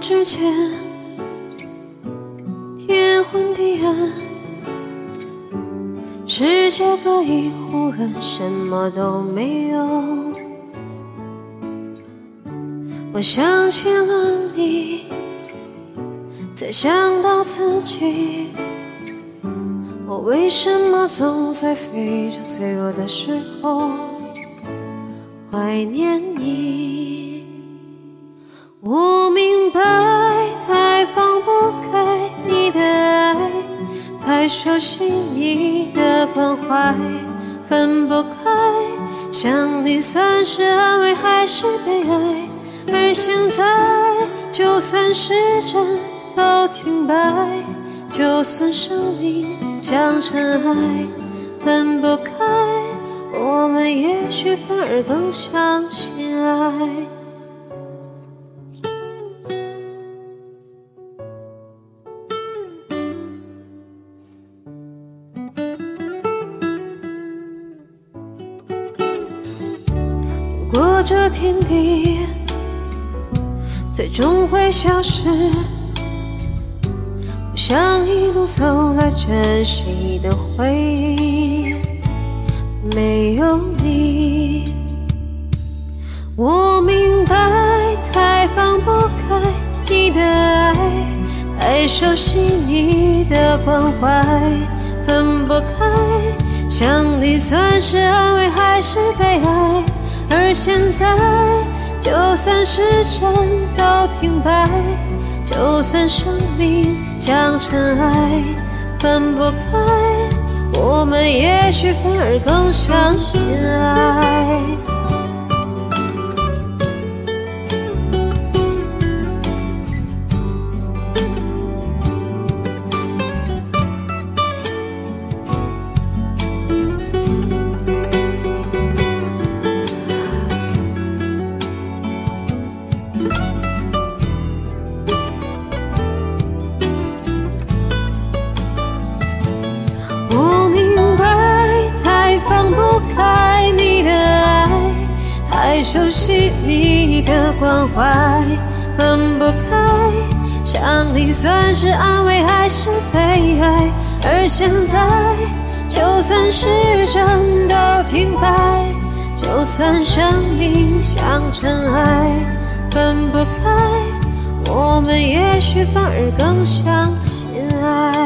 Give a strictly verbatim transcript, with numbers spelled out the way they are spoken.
之间天昏地暗，世界各已忽然什么都没有。我想起了你，再想到自己，我为什么总在非常脆弱的时候怀念你？我明白，太放不开你的爱，太熟悉你的关怀，分不开，想你算是安慰还是悲哀？而现在，就算时针都停摆，就算生命像尘埃，分不开，我们也许反而更相信爱。如果这天地最终会消失，不想一路走来珍惜的回忆，没有你，我明白，太放不开你的爱，太熟悉你的关怀，分不开，想你算是安慰还是悲哀？而现在，就算时针都停摆，就算生命像尘埃，分不开，我们也许反而更相信爱。开你的爱，太熟悉你的关怀，分不开，想你算是安慰还是悲哀？而现在，就算时针都停摆，就算生命像尘埃，分不开，我们也许反而更相信爱。